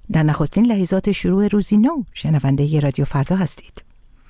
در نخستین لحظات شروع روزی نو شنونده رادیو فردا هستید.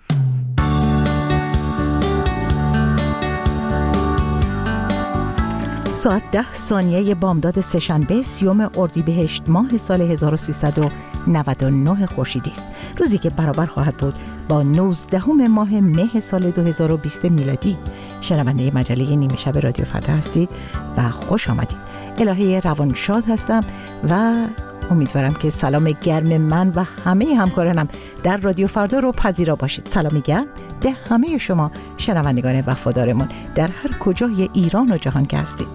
ساعت 10 بامداد سه‌شنبه 30 اردیبهشت ماه سال 1399 خورشیدی است. روزی که برابر خواهد بود با 19 ماه مه سال 2020 میلادی. شنونده مجله نیمه شب رادیو فردا هستید و خوش آمدید. الهه روانشاد هستم و امیدوارم که سلام گرم من و همه همکارانم در رادیو فردا رو پذیرا باشید. سلامی گرم به همه شما شنوندگان وفادارمون در هر کجای ایران و جهان که هستید.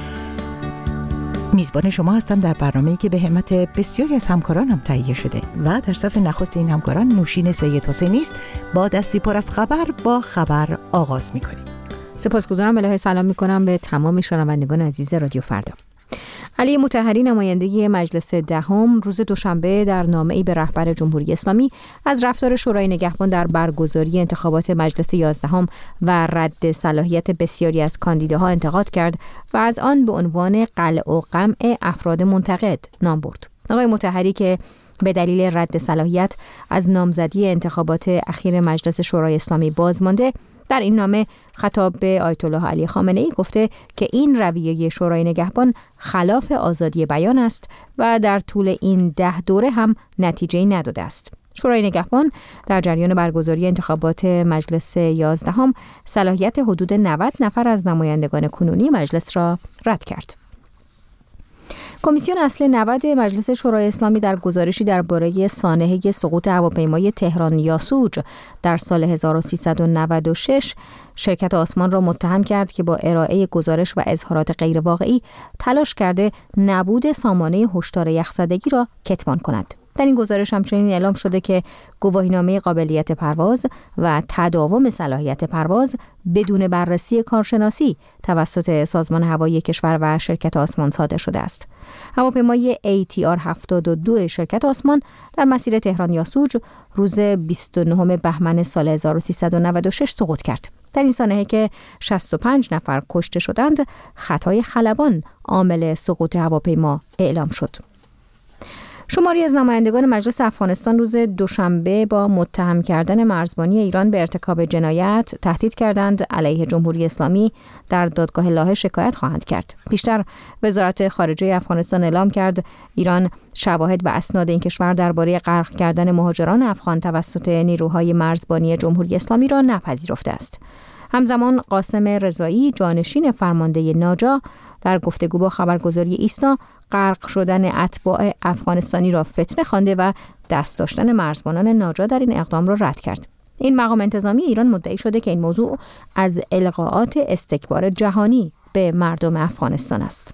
میزبان شما هستم در برنامه‌ای که به همت بسیاری از همکارانم تهیه شده و در صف نخست این همکاران نوشین سید حسینی است. با دستی پر از خبر با خبر آغاز می‌کنیم. سپاسگزارم. الهه سلام می‌کنم به تمام شنوندگان عزیز رادیو فردا. علی مطهری نماینده مجلس دهم روز دوشنبه در نامه‌ای به رهبر جمهوری اسلامی از رفتار شورای نگهبان در برگزاری انتخابات مجلس 11 و رد صلاحیت بسیاری از کاندیداها انتقاد کرد و از آن به عنوان قلع و قمع افراد منتقد نام برد. آقای مطهری که به دلیل رد صلاحیت از نامزدی انتخابات اخیر مجلس شورای اسلامی بازمانده، در این نامه خطاب به آیت الله علی خامنه‌ای گفته که این رویه شورای نگهبان خلاف آزادی بیان است و در طول این 10 دوره هم نتیجه‌ای نداده است. شورای نگهبان در جریان برگزاری انتخابات مجلس 11 صلاحیت حدود 90 نفر از نمایندگان کنونی مجلس را رد کرد. کمیسیون اصل 90 مجلس شورای اسلامی در گزارشی درباره سانحه سقوط هواپیمای تهران یاسوج در سال 1396 شرکت آسمان را متهم کرد که با ارائه گزارش و اظهارات غیرواقعی تلاش کرده نبود سامانه هشدار یخزدگی را کتمان کند. در این گزارش همچنین اعلام شده که گواهینامه قابلیت پرواز و تداوم صلاحیت پرواز بدون بررسی کارشناسی توسط سازمان هوایی کشور و شرکت آسمان صادر شده است. هواپیمای ATR 72 شرکت آسمان در مسیر تهران یاسوج روز 29 بهمن سال 1396 سقوط کرد. در این سانحه که 65 نفر کشته شدند، خطای خلبان عامل سقوط هواپیما اعلام شد. شماری از نمایندگان مجلس افغانستان روز دوشنبه با متهم کردن مرزبانی ایران به ارتکاب جنایت تهدید کردند علیه جمهوری اسلامی در دادگاه لاهه شکایت خواهند کرد. پیشتر وزارت خارجه افغانستان اعلام کرد ایران شواهد و اسناد این کشور درباره غرق کردن مهاجران افغان توسط نیروهای مرزبانی جمهوری اسلامی را نپذیرفته است. همزمان قاسم رضایی جانشین فرمانده ناجا در گفتگو با خبرگزاری ایسنا غرق شدن اتباع افغانستانی را فتنه خوانده و دست داشتن مرزبانان ناجا در این اقدام را رد کرد. این مقام انتظامی ایران مدعی شده که این موضوع از القاءات استکبار جهانی به مردم افغانستان است.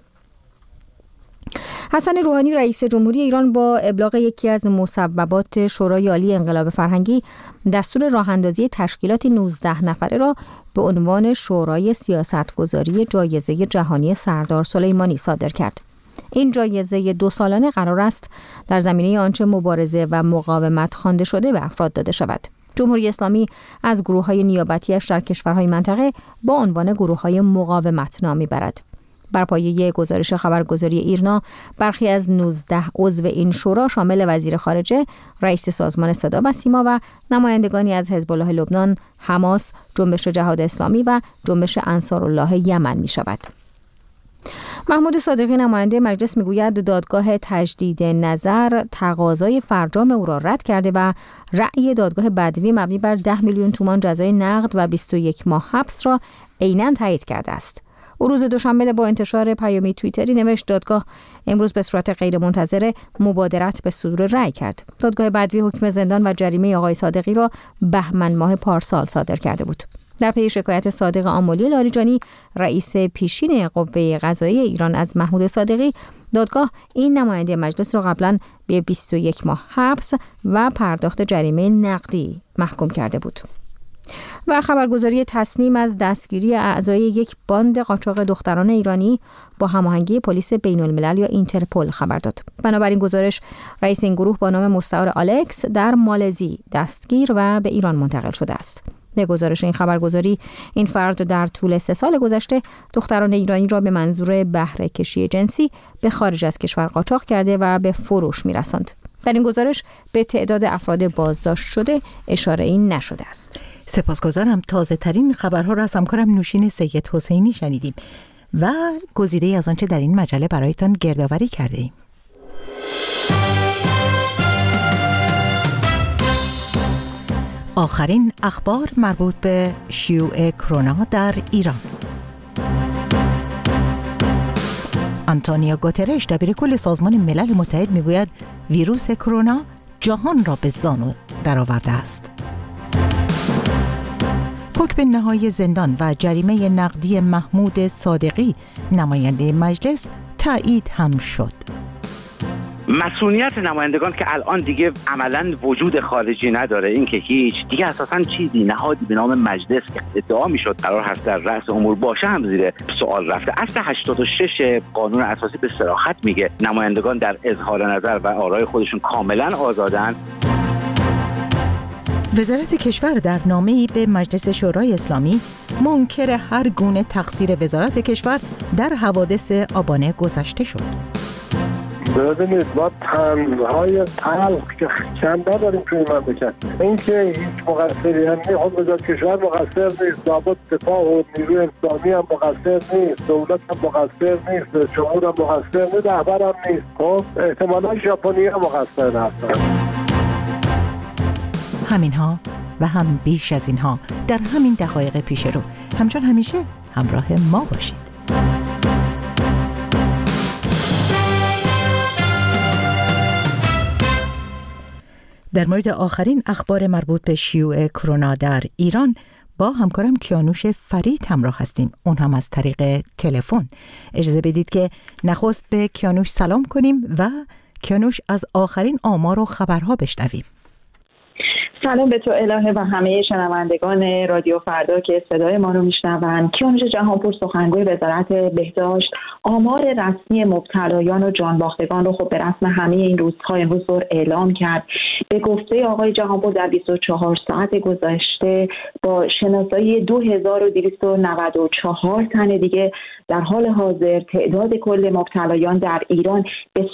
حسن روحانی رئیس جمهوری ایران با ابلاغ یکی از مصوبات شورای عالی انقلاب فرهنگی دستور راه‌اندازی تشکیلاتی 19 نفره را به عنوان شورای سیاستگذاری جایزه جهانی سردار سلیمانی صادر کرد. این جایزه 2 سالانه قرار است در زمینه آنچه مبارزه و مقاومت خوانده شده به افراد داده شود. جمهوری اسلامی از گروه‌های نیابتی‌اش در کشورهای منطقه با عنوان گروه‌های مقاومت نام می‌برد. بر پایه گزارش خبرگزاری ایرنا، برخی از 19 عضو این شورا شامل وزیر خارجه، رئیس سازمان صدا و سیما و نمایندگانی از حزب الله لبنان، حماس، جنبش جهاد اسلامی و جنبش انصارالله یمن می شود. محمود صادقی نماینده مجلس میگوید دادگاه تجدید نظر تقاضای فرجام او را رد کرده و رأی دادگاه بدوی مبنی بر 10 میلیون تومان جزای نقد و 21 ماه حبس را عیناً تایید کرده است. او روز دوشنبه با انتشار پیامی توییتری نوشت دادگاه امروز به صورت غیرمنتظره مبادرت به صدور رأی کرد. دادگاه بدوی حکم زندان و جریمه آقای صادقی را بهمن ماه پارسال صادر کرده بود. در پی شکایت صادق آملی لاریجانی رئیس پیشین قوه قضاییه ایران از محمود صادقی، دادگاه این نماینده مجلس را قبلا به 21 ماه حبس و پرداخت جریمه نقدی محکوم کرده بود. و خبرگزاری تسنیم از دستگیری اعضای یک باند قاچاق دختران ایرانی با هماهنگی پلیس بین الملل یا اینترپل خبر داد. بنابراین گزارش رئیس این گروه با نام مستعار آلکس در مالزی دستگیر و به ایران منتقل شده است. به گزارش این خبرگزاری، این فرد در طول 3 سال گذشته دختران ایرانی را به منظور بهره کشی جنسی به خارج از کشور قاچاق کرده و به فروش می‌رساند. در این گزارش به تعداد افراد بازداشت شده اشاره‌ای نشده است. سپاسگزارم. تازه ترین خبرها را از همکارم نوشین سید حسینی شنیدیم و گزیده‌ای از آنچه در این مجله برایتان گردآوری کرده ایم. آخرین اخبار مربوط به شیوع کرونا در ایران. آنتونیو گوترش دبیرکل سازمان ملل متحد میگوید ویروس کرونا جهان را به زانو درآورده است. حکم نهایی زندان و جریمه نقدی محمود صادقی نماینده مجلس تایید هم شد. مسئولیت نمایندگان که الان دیگه عملاً وجود خارجی نداره، این که هیچ دیگه اساساً چیزی نهادی به نام مجلس که ادعا میشد قرار هست در رأس امور باشه هم زیر سوال رفته. اصل 86 قانون اساسی به صراحت میگه نمایندگان در اظهار نظر و آرای خودشون کاملاً آزادن. وزارت کشور در نامه‌ای به مجلس شورای اسلامی منکر هر گونه تقصیر وزارت کشور در حوادث آبان گذشته شد. ببینید ما طنزهای تلخ که کم نداریم توی مملکت. این که هیچ مقصری هم نیست، خود وزارت کشور مقصر نیست، ضابط دفاع و نیروی انسانی هم مقصر نیست، دولت هم مقصر نیست، جمهور هم مقصر نیست، رهبر هم نیست. خب احتمالاً ژاپنی هم مقصر هستن. همینها و هم بیش از اینها در همین دقایق پیش رو. همچون همیشه همراه ما باشید. در مورد آخرین اخبار مربوط به شیوع کرونا در ایران با همکارم کیانوش فرید همراه هستیم، اون هم از طریق تلفن. اجازه بدید که نخست به کیانوش سلام کنیم و کیانوش از آخرین آمار و خبرها بشنویم. سلام به تو الهه و همه شنوندگان رادیو فردا که صدای ما رو میشنوند. کیانوش جهانپور سخنگوی وزارت بهداشت آمار رسمی مبتلایان و جانباختگان رو خب به رسم همه این روزها امروز اعلام کرد. به گفته آقای جهانپور در 24 ساعت گذشته با شناسایی 2294 تن دیگه در حال حاضر تعداد کل مبتلایان در ایران به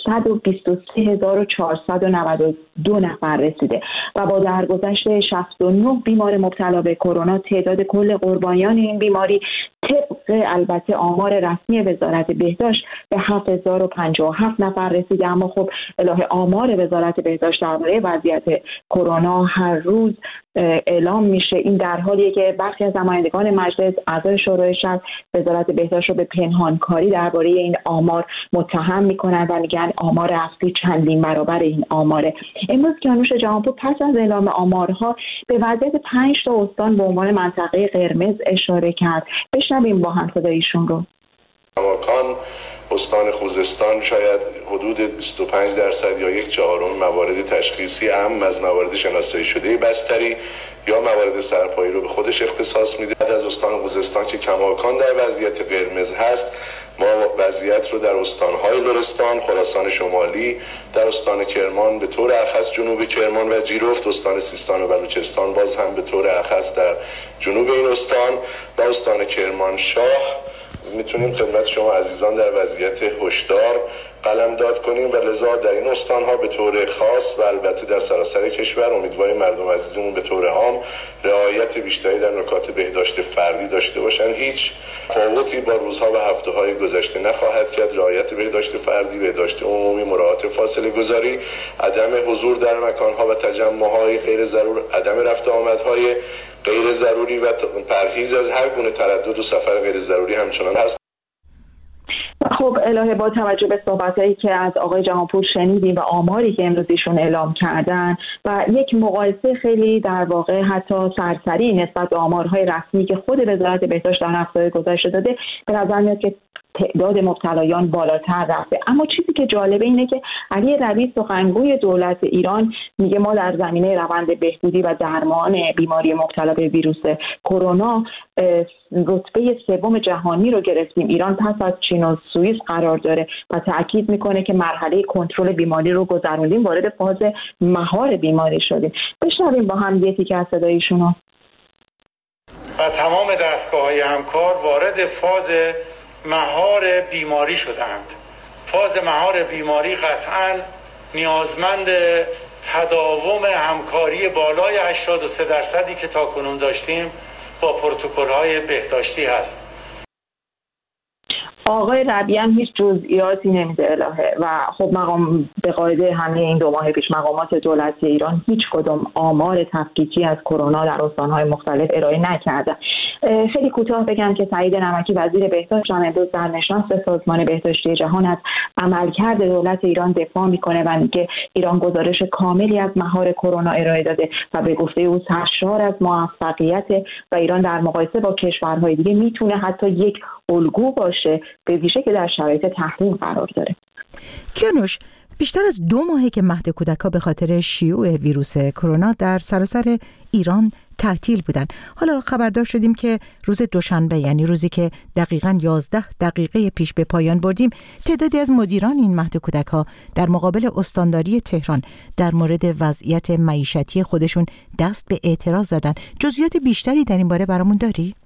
123492 نفر رسیده و با درگذشت 69 بیمار مبتلا به کرونا تعداد کل قربانیان این بیماری طبق البته آمار رسمی وزارت بهداشت به 7057 نفر رسیده. اما خب الهه آمار وزارت بهداشت درباره وضعیت کرونا هر روز اعلام میشه. این در حالیه که برخی از نمایندگان مجلس اعضای شورای شورا وزارت بهداشت رو به پنهانکاری درباره این آمار متهم میکنن و میگن آمار اصلی چندین برابر این آماره. امروز کیانوش جهانپور پس از اعلام آمارها به وضعیت 5 تا استان به عنوان منطقه قرمز اشاره کرد. بشنویم با هم صدایشون رو. کماکان استان خوزستان شاید حدود 25% یا 1/4 موارد تشخیصی اهم از موارد شناسایی شده بستری یا موارد سرپایی رو به خودش اختصاص میده. بعد از استان خوزستان که کماکان در وضعیت قرمز هست، ما وضعیت رو در استان‌های لرستان، خراسان شمالی، در استان کرمان به طور اخص جنوب کرمان و جیرفت، استان سیستان و بلوچستان باز هم به طور اخص در جنوب این استان و استان کرمانشاه میتونیم خدمت شما عزیزان در وضعیت هشدار قلمداد کنیم و لذا در این استان‌ها به طور خاص و البته در سراسر کشور امیدواریم مردم عزیزمون به طور عام رعایت بیشتری در نکات بهداشت فردی داشته باشن. هیچ تفاوتی با روزها و هفته‌های گذشته نخواهد کرد. رعایت بهداشت فردی، بهداشت عمومی، مراعات فاصله گذاری، عدم حضور در مکان‌ها و تجمع‌های غیر ضرور، عدم رفت آمدهای غیر ضروری و پرهیز از هر گونه تردد و سفر غیر ضروری همچنان هست. خب الهه با توجه به صحبتایی که از آقای جهانپور شنیدیم و آماری که امروز ایشون اعلام کردن و یک مقایسه خیلی در واقع حتی سرسری نسبت به آمارهای رسمی که خود وزارت بهداشت در هفته‌های گذشته داده، به نظر میاد که تعداد مبتلایان بالاتر رفته. اما چیزی که جالبه اینه که علی ربیع سخنگوی دولت ایران میگه ما در زمینه روند بهبودی و درمان بیماری مبتلا به ویروس کرونا رتبه 3 جهانی رو گرفتیم. ایران پس از چین و سوئیس قرار داره و تاکید میکنه که مرحله کنترل بیماری رو گذروندیم، وارد فاز مهار بیماری شدیم. بشنویم با هم یکی که از صدایشون رو. و تمام دستگاه‌های همکار وارد فاز مهار بیماری شدند. فاز مهار بیماری قطعاً نیازمند تداوم همکاری بالای 83% که تاکنون داشتیم با پروتکل‌های بهداشتی هست. آقای ربیعی هم هیچ جزئیاتی نمیده الهه و خب مقام به قاعده همه این 2 ماه پیش مقامات دولتی ایران هیچ کدام آمار تفکیکی از کرونا در استان‌های مختلف ارائه نکرده. خیلی کوتاه بگم که سعید نمکی وزیر بهداشت امروز در نشست سازمان بهداشتی جهان از عملکرد دولت ایران دفاع میکنه و میگه ایران گزارش کاملی از مهار کرونا ارائه داده و به گفته او سرشار از موفقیت و ایران در مقایسه با کشورهای دیگه میتونه حتی یک الگو باشه، به ویژه که در شرایط تحریم قرار داره. کیانوش، بیشتر از 2 ماهه که مهد کودک‌ها به خاطر شیوع ویروس کرونا در سراسر ایران تعطیل بودن. حالا خبردار شدیم که روز دوشنبه، یعنی روزی که دقیقاً 11 دقیقه پیش به پایان بردیم، تعدادی از مدیران این مهد کودک‌ها در مقابل استانداری تهران در مورد وضعیت معیشتی خودشون دست به اعتراض زدن. جزئیات بیشتری در این باره برامون داری؟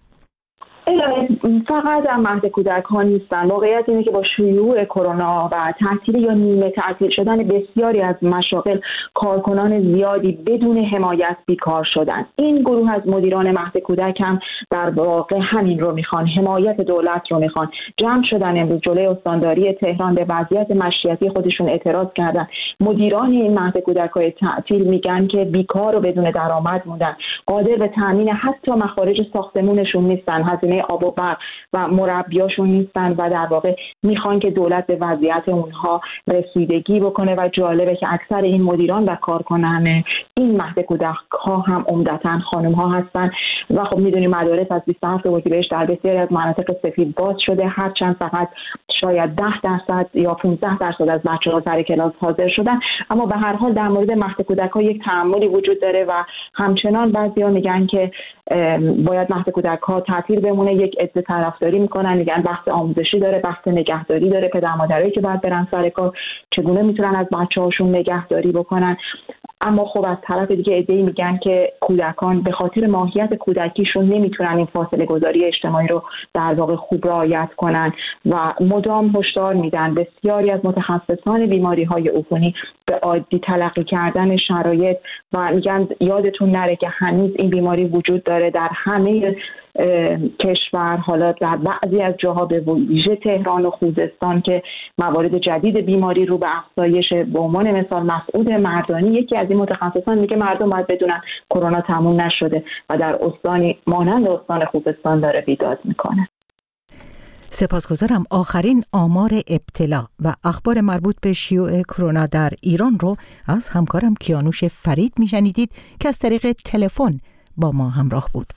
فقط در مهد کودک‌ها نیستن. واقعیت اینه که با شیوع کرونا و تعطیل یا نیمه تعطیل شدن بسیاری از مشاغل، کارکنان زیادی بدون حمایت بیکار شدن. این گروه از مدیران مهد کودک هم در واقع همین رو میخوان، حمایت دولت رو میخوان. جمع شدن امروز جلوی استانداری تهران، به وضعیت معیشتی خودشون اعتراض کردن. مدیران این مهد کودک‌های تعطیل میگن که بیکار و بدون درآمد موندن، قادر به تامین حتی مخارج ساختمونشون نیستن، هزینه آب و برق و مربیاشون نیستن و در واقع میخوان که دولت به وضعیت اونها رسیدگی بکنه. و جالبه که اکثر این مدیران و کارکنان این مهد کودک‌ها هم عمدتاً خانم‌ها هستن و خب میدونیم مدارس از 27 اردیبهشت در بسیاری از مناطق سفید باز شده، هرچند فقط شاید 10% یا 15% از بچه‌ها سر کلاس حاضر شدن. اما به هر حال در مورد مهد کودک‌ها یک تعاملی وجود داره و همچنان بعضی‌ها میگن که باید مهد کودک‌ها تعطیل بمونه. یک عده طرفداری میکنن، میگن بحث آموزشی داره، بحث نگهداری داره، پدر مادرایی که باید برن سر کار چگونه میتونن از بچه‌هاشون نگهداری بکنن. اما خب از طرف دیگه عده‌ای میگن که کودکان به خاطر ماهیت کودکیشون نمیتونن این فاصله گذاری اجتماعی رو در واقع خوب رعایت کنن و مدام هشدار میدن بسیاری از متخصصان بیماری‌های عفونی به عادی تلقی کردن شرایط و میگن یادتون نره که هنوز این بیماری وجود داره در همه کشور. حالا در بعضی از جاها به ویژه تهران و خوزستان که موارد جدید بیماری رو به افزایش. به عنوان مثال مسعود مردانی، یکی از این متخصصان، میگه مردم باید بدونن کرونا تموم نشده و در استانی مانند استان خوزستان داره بیداد میکنه. سپاسگزارم. آخرین آمار ابتلا و اخبار مربوط به شیوع کرونا در ایران رو از همکارم کیانوش فرید میشنیدید که از طریق تلفن با ما همراه بود.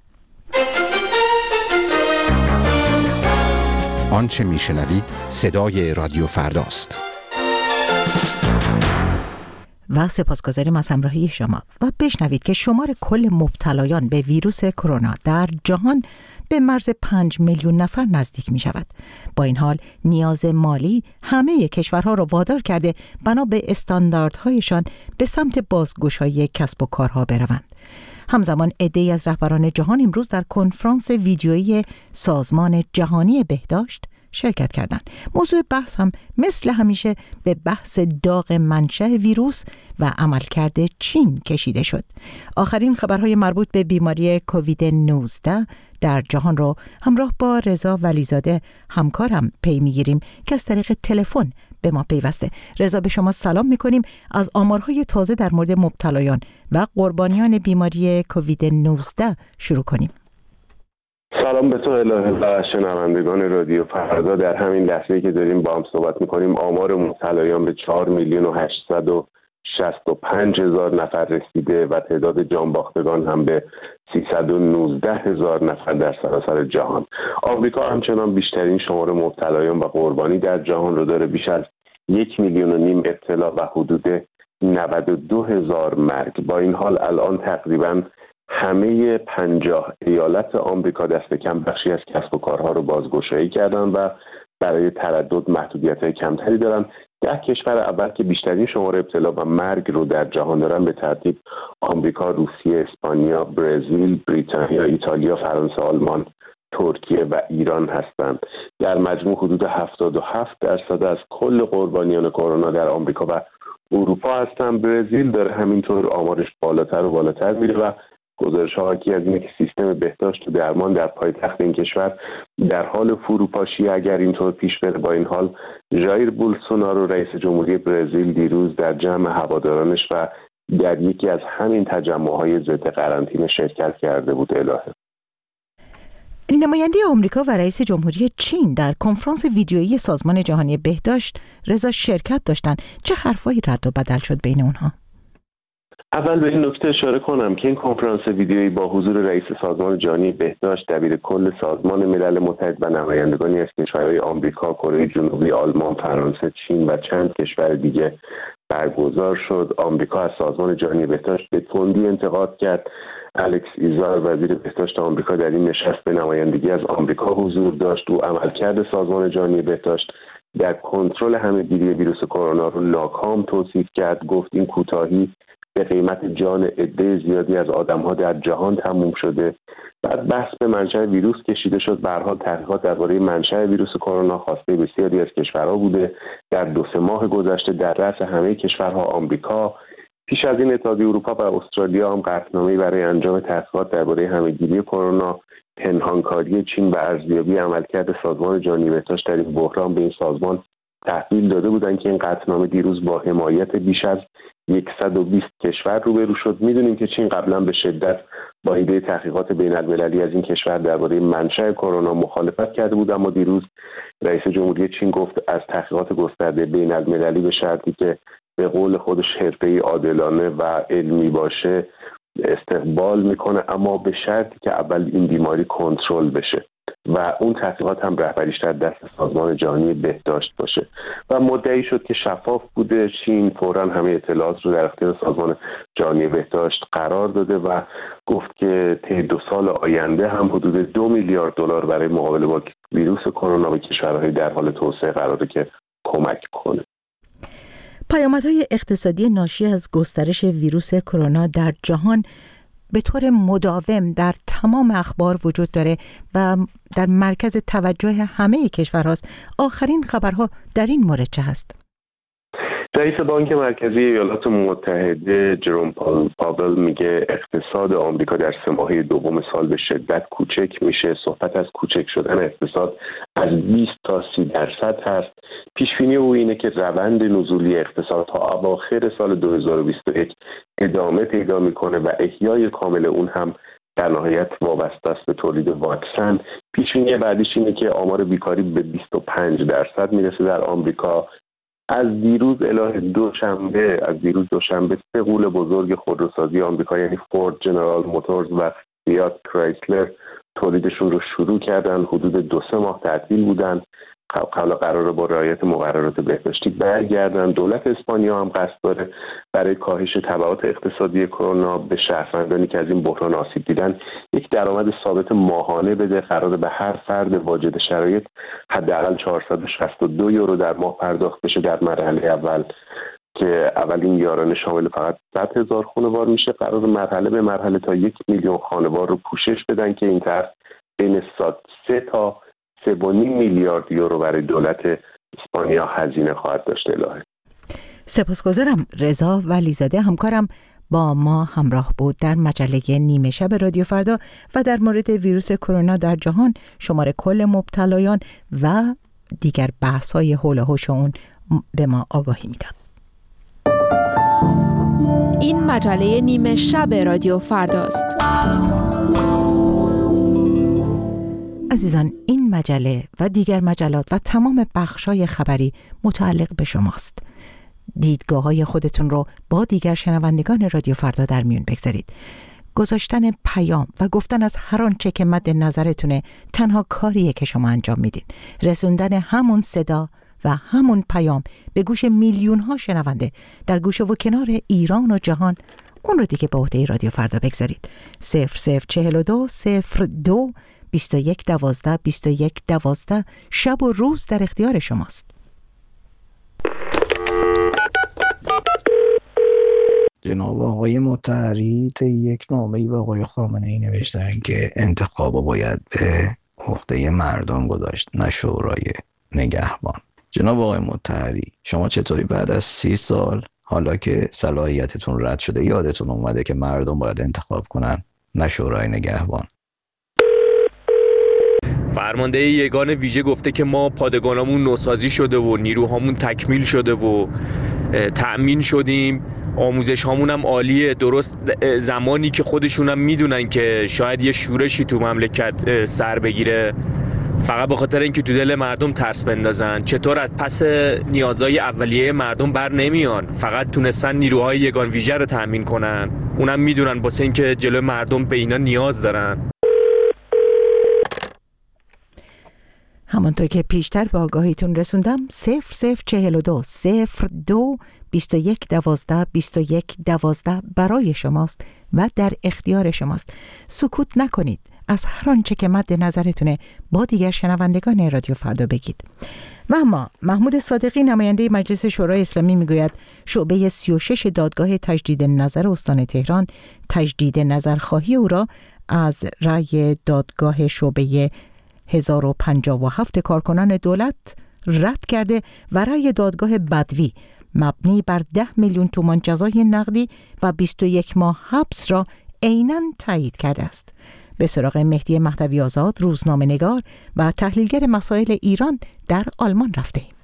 آنچه میشنوید صدای رادیو فرداست. و سپاسگزاریم از همراهی شما و بشنوید که شمار کل مبتلایان به ویروس کرونا در جهان به مرز 5 میلیون نفر نزدیک می شود. با این حال نیاز مالی همه کشورها را وادار کرده بنا به استانداردهایشان به سمت بازگشایی کسب و کارها بروند. همزمان عده‌ای از رهبران جهان امروز در کنفرانس ویدیویی سازمان جهانی بهداشت شرکت کردند. موضوع بحث هم مثل همیشه به بحث داغ منشأ ویروس و عملکرد چین کشیده شد. آخرین خبرهای مربوط به بیماری کووید 19 در جهان را همراه با رضا ولیزاده همکارم پی میگیریم که از طریق تلفن به ما پیوسته. رضا، به شما سلام میکنیم. از آمارهای تازه در مورد مبتلایان و قربانیان بیماری کووید 19 شروع کنیم. سلام به تو الهه و شنوندگان رادیو فردا. در همین لحظه‌ای که داریم با هم صحبت میکنیم آمار مبتلایان به 4,865,000 نفر رسیده و تعداد جانباختگان هم به 319,000 نفر در سراسر جهان. آمریکا همچنان بیشترین شمار مبتلایان و قربانی در جهان رو داره، بیش از 1,5 میلیون ابتلا و حدود 92,000 مرگ. با این حال الان تقریباً همه 50 ایالت آمریکا دست کم بخشی از کسب و کارها رو بازگشایی کردن و برای تردد محدودیت‌های کمتری دارن. 10 کشور اول که بیشترین شمار ابتلا و مرگ رو در جهان دارن به ترتیب آمریکا، روسیه، اسپانیا، برزیل، بریتانیا، ایتالیا، فرانسه، آلمان، ترکیه و ایران هستند. در مجموع حدود 77% از کل قربانیان کرونا در آمریکا و اروپا هستن. برزیل داره همینطور آمارش بالاتر و بالاتر میره و گزارش‌ها حاکی از اینه که سیستم بهداشت و درمان در پایتخت این کشور در حال فروپاشی اگر اینطور پیش بره. با این حال ژایر بولسونارو رئیس جمهوری برزیل دیروز در جمع هوادارانش و در یکی از همین تجمع‌های ضد قرنطینه شرکت کرده بود. الهه نماینده آمریکا و رئیس جمهوری چین در کنفرانس ویدیویی سازمان جهانی بهداشت رضا شرکت داشتند. چه حرفایی رد و بدل شد بین اونها؟ اول به این نکته اشاره کنم که این کنفرانس ویدیویی با حضور رئیس سازمان جهانی بهداشت، دبیر کل سازمان ملل متحد و نمایندگانی از کشورهای آمریکا، کره جنوبی، آلمان، فرانسه، چین و چند کشور دیگه برگزار شد. آمریکا از سازمان جهانی بهداشت به تندی انتقاد کرد. الکس ایزار وزیر بهداشت آمریکا در این نشست به نمایندگی از آمریکا حضور داشت. او عملکرد سازمان جهانی بهداشت در کنترل همه‌گیری ویروس کرونا رو ناکام توصیف کرد. گفت این کوتاهی به قیمت جان عده زیادی از آدم‌ها در جهان تموم شده. بعد بحث به منشأ ویروس کشیده شد. به هر حال تحقیقات درباره منشأ ویروس کرونا خواسته بسیاری از کشورها بوده. در 2-3 ماه گذشته در رأس همه کشورها آمریکا، پیش از این اتحادیه اروپا و استرالیا هم قطعنامه‌ای برای انجام تحقیقات درباره همه‌گیری کرونا، پنهانکاری چین و ارزیابی عملکرد سازمان جهانی بهداشت در این بحران به این سازمان تحویل داده بودند که این قطعنامه دیروز با حمایت بیش از 120 کشور روبرو شد. میدونیم که چین قبلا به شدت با ایده تحقیقات بین‌المللی از این کشور درباره منشأ کرونا مخالفت کرده بود، اما دیروز رئیس جمهوری چین گفت از تحقیقات گسترده بین‌المللی به شرطی که به قول خودش حرفه‌ای، عادلانه و علمی باشه استقبال میکنه، اما به شرطی که اول این بیماری کنترل بشه و اون تحقیقات هم رهبریش در دست سازمان جهانی بهداشت باشه. و مدعی شد که شفاف بوده. چین فوراً همه اطلاعات رو در اختیار سازمان جهانی بهداشت قرار داده و گفت که طی 2 سال آینده هم حدود $2 میلیارد برای مقابله با ویروس کرونا به کشورهای در حال توسعه قراره که کمک کنه. پیامدهای اقتصادی ناشی از گسترش ویروس کرونا در جهان به طور مداوم در تمام اخبار وجود داره و در مرکز توجه همه کشورهاست. آخرین خبرها در این مورد چه هست؟ رئیس بانک مرکزی ایالات متحده جروم پاول میگه اقتصاد آمریکا در 3 ماهه دوم سال به شدت کوچک میشه. صحبت از کوچک شدن اقتصاد از 20 تا 30% هست. پیشبینی او اینه که روند نزولی اقتصاد تا اواخر سال 2021 ادامه پیدا میکنه و احیای کامل اون هم در نهایت وابسته است به تولید واکسن. پیشبینی بعدیش اینه که آمار بیکاری به 25% میرسه در آمریکا. از دیروز دوشنبه 3 غول بزرگ خودروسازی آمریکا یعنی فورد، جنرال موتورز و فیات کرایسلر تولیدشون رو شروع کردن. حدود 2-3 ماه تعطیل بودن. حالا قراره با رعایت مقررات بهداشتی برگردن. دولت اسپانیا هم قصد داره برای کاهش تبعات اقتصادی کرونا به شهروندانی که از این بحران آسیب دیدن یک درآمد ثابت ماهانه بده. قراره به هر فرد واجد شرایط حداقل €462 در ماه پرداخت بشه در مرحله اول که اولین یارانه شامل فقط 100,000 خانوار میشه. قرار مرحله به مرحله تا 1 میلیون خانوار رو پوشش بدن که این طرح بین 3 تا 3.5 میلیارد یورو برای دولت اسپانیا هزینه خواهد داشت. الهه سپاسگزارم. رضا ولیزاده همکارم با ما همراه بود در مجله نیمه شب رادیو فردا و در مورد ویروس کرونا در جهان، شمار کل مبتلایان و دیگر بحث‌های حول و حوش اون به ما آگاهی میداد. این مجله نیمه شب رادیو فرداست. عزیزان، این مجله و دیگر مجلات و تمام بخش‌های خبری متعلق به شماست. دیدگاه‌های خودتون رو با دیگر شنوندگان رادیو فردا در میون بگذارید. گذاشتن پیام و گفتن از هر آنچه که مد نظرتونه تنها کاریه که شما انجام میدید. رسوندن همون صدا و همون پیام به گوش میلیون‌ها شنونده در گوشه و کنار ایران و جهان، اون رو دیگه به عهده رادیو فردا بگذارید. 0042 02 21 12 21 12 شب و روز در اختیار شماست. جناب آقای مطهری یک نامه‌ای به آقای خامنه‌ای نوشتن که انتخابو باید به عهده مردم گذاشت نه شورای نگهبان. جناب آقای مطهری، شما چطوری بعد از 30 سال حالا که صلاحیتتون رد شده یادتون اومده که مردم باید انتخاب کنن، نه شورای نگهبان. فرمانده یگان ویژه گفته که ما پادگانامون نوسازی شده و نیروهامون تکمیل شده و تأمین شدیم، آموزش هامون هم عالیه. درست زمانی که خودشون هم میدونن که شاید یه شورشی تو مملکت سر بگیره، فقط به خاطر اینکه تو دل مردم ترس بندازن. چطور از پس نیازهای اولیه مردم بر نمیان، فقط تونستن نیروهای یگان ویژه رو تأمین کنن، اونم میدونن واسه اینکه جلوی مردم به اینا نیاز دارن. همانطور که پیشتر به آگاهیتون رسوندم 0042 02 21 12 21 12 برای شماست و در اختیار شماست. سکوت نکنید، از هر آنچه که مد نظرتونه با دیگر شنوندگان رادیو فردا بگید. و اما محمود صادقی نماینده مجلس شورای اسلامی میگوید شعبه 36 دادگاه تجدید نظر استان تهران تجدید نظرخواهی او را از رأی دادگاه شعبه 1057 کارکنان دولت رد کرده و رأی دادگاه بدوی مبنی بر 10 میلیون تومان جزای نقدی و 21 ماه حبس را عیناً تایید کرده است. به سراغ مهدی مهدوی آزاد، روزنامه‌نگار و تحلیلگر مسائل ایران در آلمان رفته ایم.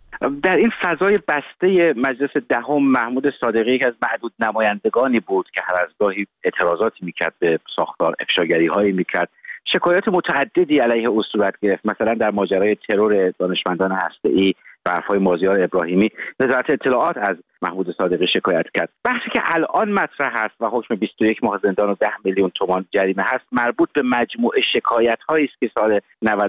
در این فضای بسته مجلس دهم محمود صادقی یک از معدود نمایندگانی بود که هر از گاهی اعتراضاتی میکرد به ساختار، افشاگری‌هایی میکرد، شکایات متعددی علیه او صورت گرفت. مثلا در ماجرای ترور دانشمندان هسته‌ای و حرف‌های مازیار ابراهیمی وزارت اطلاعات از محمود صادقی شکایت کرد. بحثی که الان مطرح است و حکم 21 ماه زندان و 10 میلیون تومان جریمه هست مربوط به مجموعه شکایت‌هایی است که سال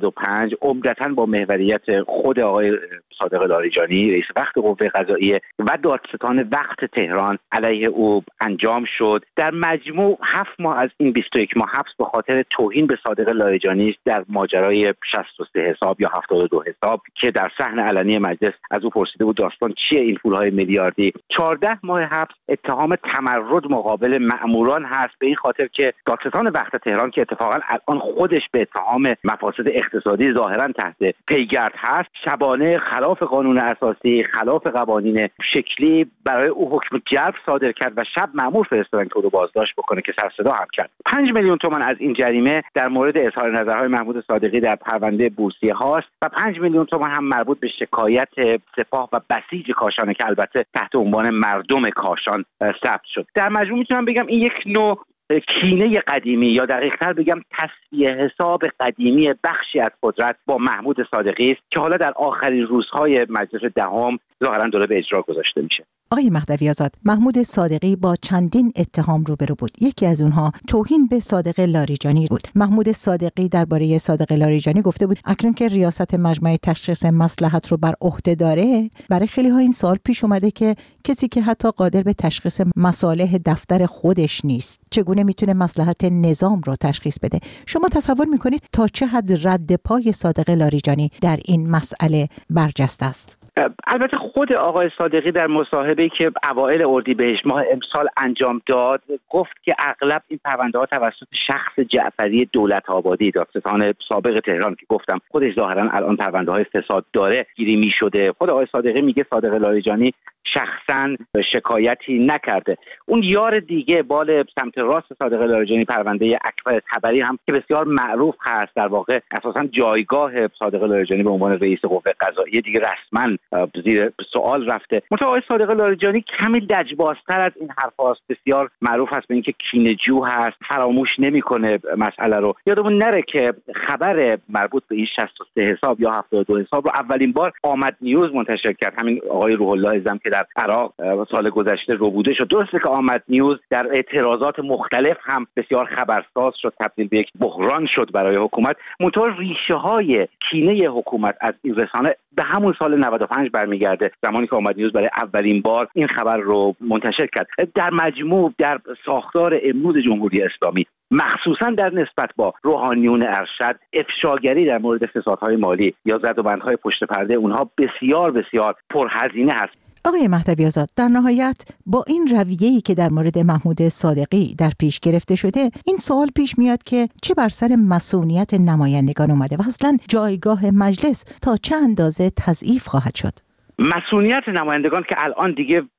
95 عمدتاً با محوریت خود آقای صادق لاریجانی رئیس وقت قوه قضاییه و دادستان وقت تهران علیه او انجام شد. در مجموع 7 ماه از این 21 ماه حبس به خاطر توهین به صادق لاریجانی است در ماجرای 63 حساب یا 72 حساب که در صحن علنی مجلس از او پرسیده بود داستان چیه این پول‌های میلیاردی. 14 ماه حبس اتهام تمرد مقابل مأموران هست به این خاطر که دادستان وقت تهران که اتفاقا الان خودش به اتهام مفاسد اقتصادی ظاهرا تحت پیگرد هست، شبانه خلاف قانون اساسی، خلاف قوانین شکلی برای او حکم جلب صادر کرد و شب مأمور فرستادن که او رو بازداشت بکنه که سر صدا هم کرد. 5 میلیون تومان از این جریمه در مورد اظهار نظرهای محمود صادقی در پرونده بورسیه هاست و 5 میلیون تومان هم مربوط به شکایت سپاه و بسیج کاشان که البته تحت عنوان مردم کاشان ثبت شد. در مجموع میتونم بگم این یک نوع کینه قدیمی یا دقیق‌تر بگم تصفیه حساب قدیمی بخشی از قدرت با محمود صادقی است که حالا در آخرین روزهای مجلس دهم ظاهراً داره به اجرا گذاشته میشه. آقای مهدوی آزاد، محمود صادقی با چندین اتهام روبرو بود. یکی از اونها توهین به صادق لاریجانی بود. محمود صادقی درباره صادق لاریجانی گفته بود اکنون که ریاست مجمع تشخیص مصلحت رو بر عهده داره، برای خیلی ها این سوال پیش اومده که کسی که حتی قادر به تشخیص مصالح دفتر خودش نیست چگونه میتونه مصلحت نظام رو تشخیص بده. شما تصور میکنید تا چه حد رد پای صادق لاریجانی در این مسئله برجسته است؟ البته خود آقای صادقی در مصاحبه‌ای که اوایل اردیبهشت ماه امسال انجام داد گفت که اغلب این پرونده‌ها توسط شخص جعفری دولت آبادی دادستان سابق تهران که گفتم خودش ظاهرا الان پرونده‌های فساد داره گیری می‌شده. خود آقای صادقی میگه صادق لاریجانی شخصا شکایتی نکرده. اون یار دیگه بال سمت راست صادق لاریجانی پرونده اکبر طبری هم که بسیار معروف هست، در واقع اساسا جایگاه صادق لاریجانی به عنوان رئیس قوه قضاییه دیگه رسما زیر سوال رفته. آقای صادق لاریجانی کمی لجبازتر از این حرفاست، بسیار معروف هست به اینکه کینه‌جو هست، فراموش نمیکنه مسئله رو. یادمون نره که خبر مربوط به این 63 حساب یا 72 حساب رو اولین بار آمد نیوز منتشر کرد. همین آقای روح الله زم که در عراق سال گذشته ربوده شد. درسته که آمد نیوز در اعتراضات مختلف هم بسیار خبرساز شد، تبدیل به یک بحران شد برای حکومت. منتها ریشه های کینه حکومت از این رسانه به همون سال 95 برمیگرده، زمانی که آمد نیوز برای اولین بار این خبر رو منتشر کرد. در مجموع در ساختار امروز جمهوری اسلامی مخصوصا در نسبت با روحانیون ارشد افشاگری در مورد فسادهای مالی یا زدوبندهای پشت پرده اونها بسیار بسیار پرهزینه هست. آقای مهدوی آزاد، در نهایت با این رویه‌ای که در مورد محمود صادقی در پیش گرفته شده این سوال پیش میاد که چه بر سر مسئولیت نمایندگان اومده و اصلا جایگاه مجلس تا چه اندازه تضعیف خواهد شد؟ مسئولیت نمایندگان که الان دیگه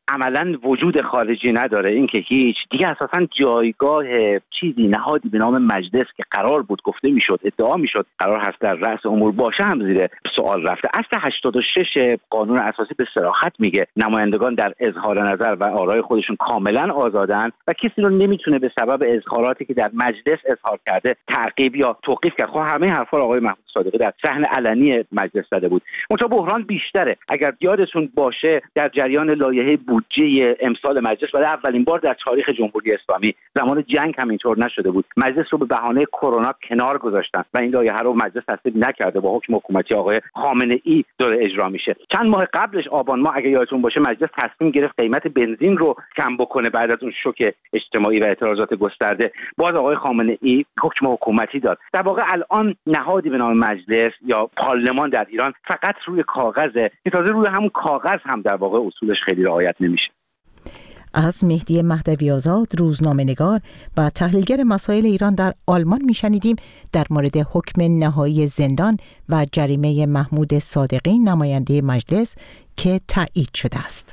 عملاً وجود خارجی نداره، این که هیچ دیگه اساساً جایگاه چیزی نهادی به نام مجلس که قرار بود گفته میشد ادعا میشد قرار هست در رأس امور باشه هم زیر سوال رفته. اصل 86 قانون اساسی به صراحت میگه نمایندگان در اظهار نظر و آرای خودشون کاملا آزادن و کسی رو نمیتونه به سبب اظهاراتی که در مجلس اظهار کرده تعقیب یا توقیف کرد. خب همه حرفا رو آقای محمود صادقی در صحن علنی مجلس زده بود. اونجا بحران بیشتره. اگر یادتون باشه در جریان لایحه بودجه امسال مجلس برای اولین بار در تاریخ جمهوری اسلامی زمان جنگ هم اینطور نشده بود، مجلس رو به بهانه کرونا کنار گذاشتن و این لایحه رو مجلس تصویب نکرده. با حکم حکومتی آقای خامنه‌ای داره اجرا میشه. چند ماه قبلش آبان ماه اگه یادتون باشه مجلس تصمیم گرفت قیمت بنزین رو کم بکنه بعد از اون شوک اجتماعی و اعتراضات گسترده. باز آقای خامنه‌ای حکم حکومتی داد. در واقع الان نهادی به نام مجلس یا پارلمان در ایران فقط روی کاغذه. تازه روی همون کاغذ هم در واقع اصولش خیلی رعایت نمیشه. از مهدی مهدوی آزاد، روزنامه‌نگار و تحلیلگر مسائل ایران در آلمان میشنیدیم در مورد حکم نهایی زندان و جریمه محمود صادقی نماینده مجلس که تایید شده است.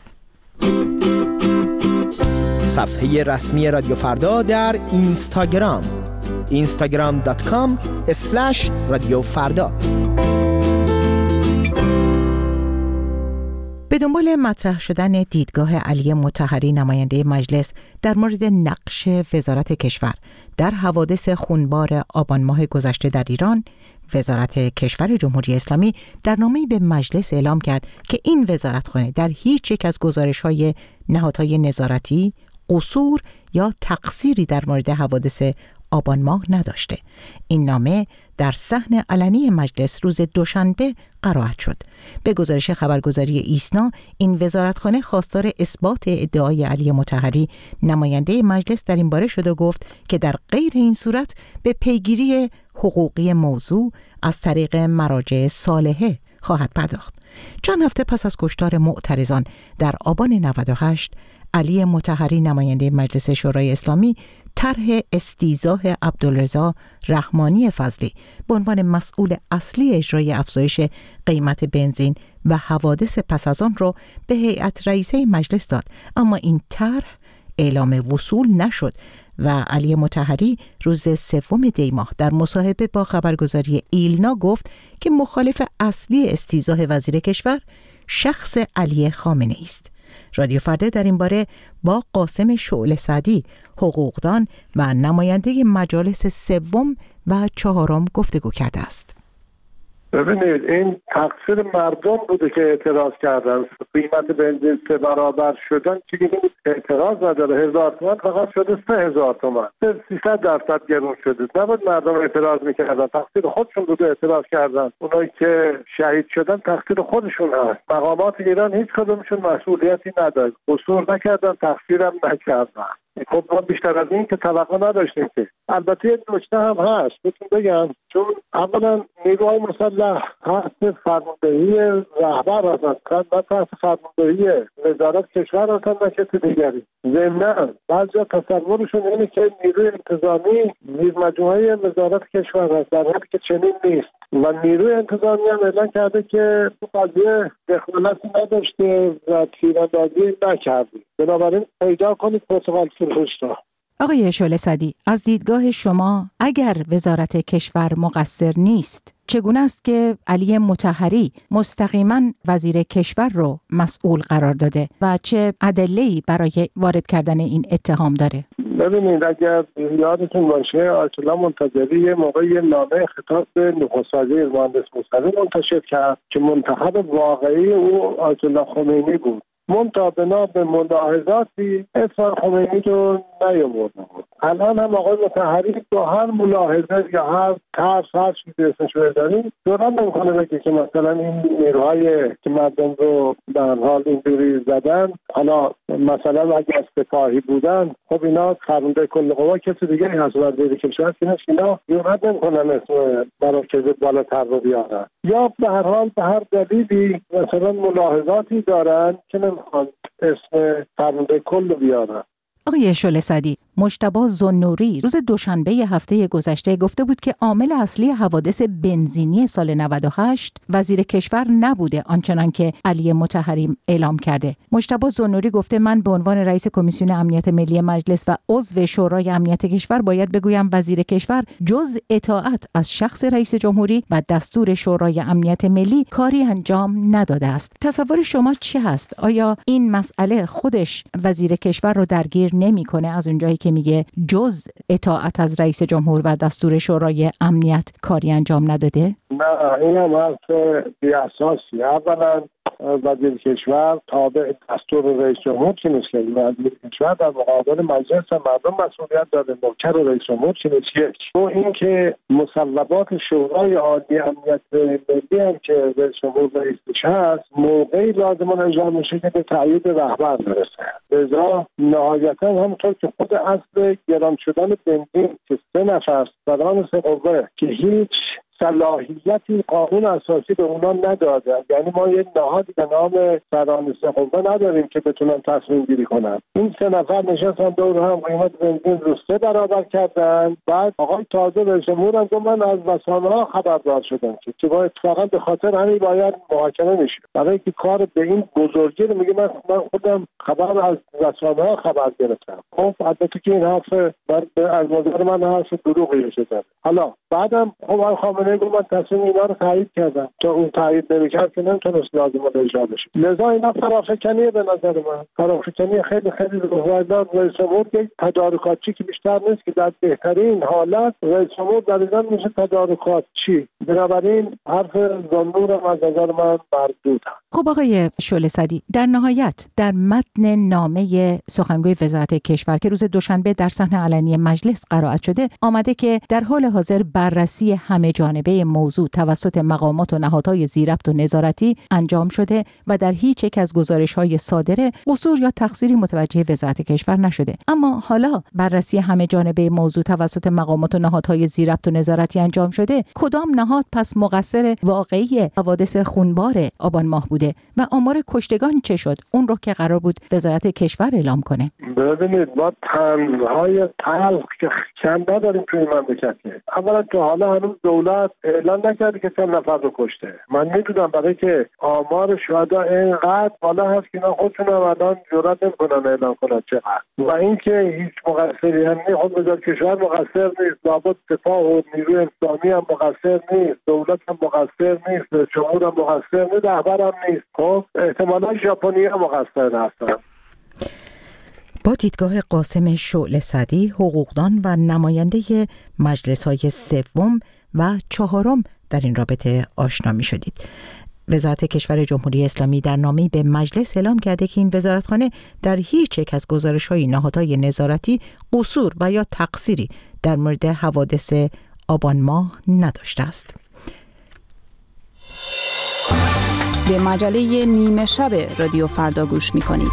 صفحه رسمی رادیو فردا در اینستاگرام instagram.com/رادیوفردا. به دنبال مطرح شدن دیدگاه علی مطهری نماینده مجلس در مورد نقش وزارت کشور در حوادث خونبار آبان ماه گذشته در ایران، وزارت کشور جمهوری اسلامی در نامه‌ای به مجلس اعلام کرد که این وزارتخانه در هیچ یک از گزارش‌های نهادهای نظارتی قصور یا تقصیری در مورد حوادث آبان ماه نداشته. این نامه در صحن علنی مجلس روز دوشنبه قرائت شد. به گزارش خبرگزاری ایسنا، این وزارتخانه خواستار اثبات ادعای علی مطهری نماینده مجلس در این باره شد و گفت که در غیر این صورت به پیگیری حقوقی موضوع از طریق مراجع صالحه خواهد پرداخت. چند هفته پس از کشتار معترضان در آبان 98، علی مطهری نماینده مجلس شورای اسلامی طرح استیضاح عبدالرضا رحمانی فضلی به عنوان مسئول اصلی اجرای افزایش قیمت بنزین و حوادث پس از آن را به هیئت رئیسه مجلس داد، اما این طرح اعلام وصول نشد و علی مطهری روز 3 دی ماه در مصاحبه با خبرگزاری ایلنا گفت که مخالف اصلی استیضاح وزیر کشور شخص علی خامنه‌ای است. رادیو فردا در این باره با قاسم شعله سعدی، حقوقدان و نماینده مجالس 3 و 4 گفتگو کرده است. ببینید این تقصیر مردم بوده که اعتراض کردن. قیمت بنزین 3 برابر شدن چیزی اعتراض نداره. 1000 تومان فقط شده 3000 تومان. 300% گرون شده. نباید مردم اعتراض میکردن. تقصیر خودشون بوده اعتراض کردن. اونایی که شهید شدن تقصیر خودشون هست. مقامات ایران هیچ کدومشون مسئولیتی نداره. قصور نکردن، تقصیرم نکردن. خب ما بیشتر از این که توقع نداشتیم که. البته یه نکته هم هست بهتون بگم، چون اولا نیروهای مسلح تحت فرماندهی رهبر هستند و تحت فرماندهی وزارت کشور هستند و کسی دیگری. ضمناً بعضی تصورشون اینه که نیروی انتظامی زیر مجموعه وزارت کشور هست، در حالی که چنین نیست و نیروی انتظامی هم اعلام کرده که تو قضیه دخالتی نداشته و تیراندازی نکرده. بنابراین پیدا کنید پرتغال فروش را. آقای شعله سعدی، از دیدگاه شما اگر وزارت کشور مقصر نیست، چگونه است که علی مطهری مستقیما وزیر کشور رو مسئول قرار داده و چه ادله‌ای برای وارد کردن این اتهام داره؟ ببینید اگر یادتون باشه آیت الله منتظری یه موقعی نامه خطاب به نخست وزیر مهندس موسوی منتشر کرد که منتخب واقعی او آیت الله خمینی بود. منتها بنا به ملاحظاتی اسم خمینی رو نیاورده بود. الان هم آقای مطهری با هر ملاحظه یا هر طرح هر چیزی اسمش رو بذاریم دوران نمیکنه بگه که مثلا این نیروهای که مردم رو به هر حال اینجوری زدن، حالا مثلا اگر سپاهی بودن، خب اینا فرمانده کل قوا کسی دیگری هست وزیر کشور که اینا جرئت نمیکنن اسم مراکز بالاتر رو بیارن، یا به هر حال به هر دلیلی مثلا ملاحظاتی دارن که نمیخوان اسم فرمانده کل رو بیارن. آقای شعله سعدی، مجتبی ذوالنوری روز دوشنبه هفته گذشته گفته بود که عامل اصلی حوادث بنزینی سال 98 وزیر کشور نبوده آنچنان که علی مطهری اعلام کرده. مجتبی ذوالنوری گفته من به عنوان رئیس کمیسیون امنیت ملی مجلس و عضو شورای امنیت کشور باید بگویم وزیر کشور جز اطاعت از شخص رئیس جمهوری و دستور شورای امنیت ملی کاری انجام نداده است. تصور شما چی هست؟ آیا این مسئله خودش وزیر کشور رو درگیر نمی‌کنه از اونجایی که میگه جز اطاعت از رئیس جمهور و دستور شورای امنیت کاری انجام نداده؟ نه، این هم حرف بی‌اساسی. اولا وزیر کشور تابع دستور رئیس جمهور چی نیست که وزیر کشور در مقابل مجلس و مردم مسئولیت داره. نوکر رئیس جمهور چی نیست. یک و این که مصوبات شورای عالی امنیت ملی هم که رئیس جمهور رئیسش هست موقعی لازم اجرا میشه که به تایید رهبر برسه. لذا نهایتا همونطور که خود اصل گران شدن بنزین که 3 نفر سران 3 قوه که هیچ صلاحیتی قانون اساسی به اونا نداده، یعنی ما یک نهادی به نام سران 3 قوه نداریم که بتونن تصمیم گیری کنن. این 3 نفر نشستن دور هم قیمت بنزین رو 3 برابر کردن. بعد آقای تازه رئیس جمهور هم گفت من از رسانه‌ها خبردار شدم که با اتفاقا به خاطر همین باید محاکمه میشه. برای اینکه کار به این بزرگی رو میگه من خودم خبر از رسانه‌ها خبر گرفتم. خب البته که این حرف از نظر من حرف دروغی شده. حالا بعدم خب خامنه‌ای گفت من تصمیم اینا رو تایید کردم. تا اون تایید نمی‌کرد که نمیتونست لازم اجرا بشه. لذا اینا فرافکنیه به نظر من. فرافکنی خیلی خیلی روزدار رئیس جمهور که تدارکاتچی که بیشتر نیست که در بهترین حالت رئیس جمهور در ایران میشه تدارکاتچی. بنابراین حرف ذوالنور از نظر من مردود. خب آقای شعله صدی، در نهایت در متن نامه سخنگوی وزارت کشور که روز دوشنبه در صحن علنی مجلس قرائت شده آمده که در حال حاضر بررسی همه جانبه موضوع توسط مقامات و نهادهای زیربط و نظارتی انجام شده و در هیچ یک از گزارش‌های صادره قصور یا تقصیری متوجه وزارت کشور نشده. اما حالا بررسی همه جانبه موضوع توسط مقامات و نهادهای زیربط و نظارتی انجام شده، کدام نهاد پس مقصر واقعی حوادث خونبار آبان ماه بوده و آمار کشتگان چه شد؟ اون رو که قرار بود وزارت کشور اعلام کنه. ببینید ما طنزهای تلخ که کم نداریم توی این مملکت. اولا تو حالا هنوز دولت اعلان نکرده که چند نفر رو کشته. من میدونم برای که آمار شهدا اینقدر بالا هست که اینا خودشون هم الان جرئت نمیکنن اعلان کنن چقدر. و اینکه هیچ مقصری هم نیست. خود وزارت کشور مقصر نیست، لابد سپاه و نیروی انسانی هم مقصر نیست، دولت هم مقصر نیست، جمهور هم مقصر نیست، رهبر هم نیست. خب احتمالاً ژاپنی هم مقصر هستن. با دیدگاه قاسم شعله صدی، حقوقدان و نماینده مجلس‌های 3 و 4 در این رابطه آشنا می شدید. وزارت کشور جمهوری اسلامی در نامه‌ای به مجلس اعلام کرده که این وزارتخانه در هیچ یک از گزارش‌های نهادهای نظارتی قصور و یا تقصیری در مورد حوادث آبان ماه نداشته است. به مجله نیمه شب رادیو فردا گوش می‌کنید.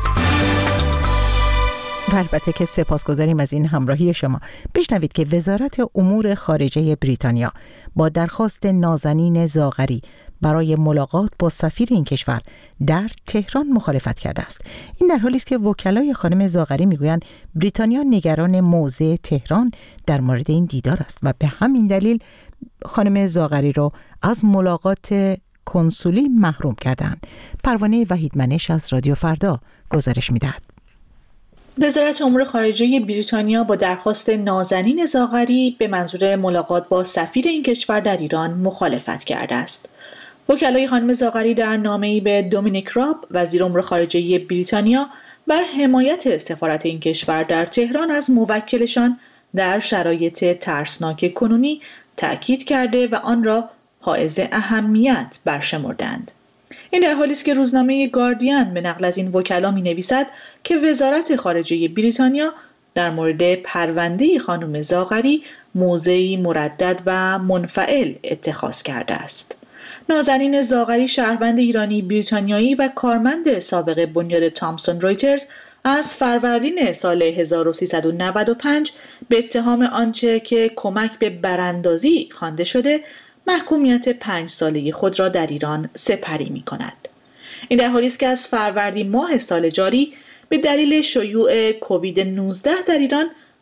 البته که سپاسگزاریم از این همراهی شما. بشنوید که وزارت امور خارجه بریتانیا با درخواست نازنین زاغری برای ملاقات با سفیر این کشور در تهران مخالفت کرده است. این در حالی است که وکلای خانم زاغری میگویند بریتانیا نگران موضع تهران در مورد این دیدار است و به همین دلیل خانم زاغری رو از ملاقات کنسولی محروم کردند. پروانه وحیدمنش از رادیو فردا گزارش می‌دهد. وزارت امور خارجه بریتانیا با درخواست نازنین زاغری به منظور ملاقات با سفیر این کشور در ایران مخالفت کرده است. وکلای خانم زاغری در نامه‌ای به دومینیک راب، وزیر امور خارجه بریتانیا، بر حمایت سفارت این کشور در تهران از موکلشان در شرایط ترسناک کنونی تأکید کرده و آن را حائز اهمیت برشمردند. این در حالی است که روزنامه گاردین به نقل از این وکلا می‌نویسد که وزارت خارجه بریتانیا در مورد پرونده خانم زاغری موضعی مردد و منفعل اتخاذ کرده است. نازنین زاغری شهروند ایرانی بریتانیایی و کارمند سابق بنیاد تامسون رویترز از فروردین سال 1395 به اتهام آنچه که کمک به براندازی خوانده شده محکومیت 5 ساله خود را در ایران سپری می کند. این در حالی است که از فروردین ماه سال جاری به دلیل شیوع کووید 19 در ایران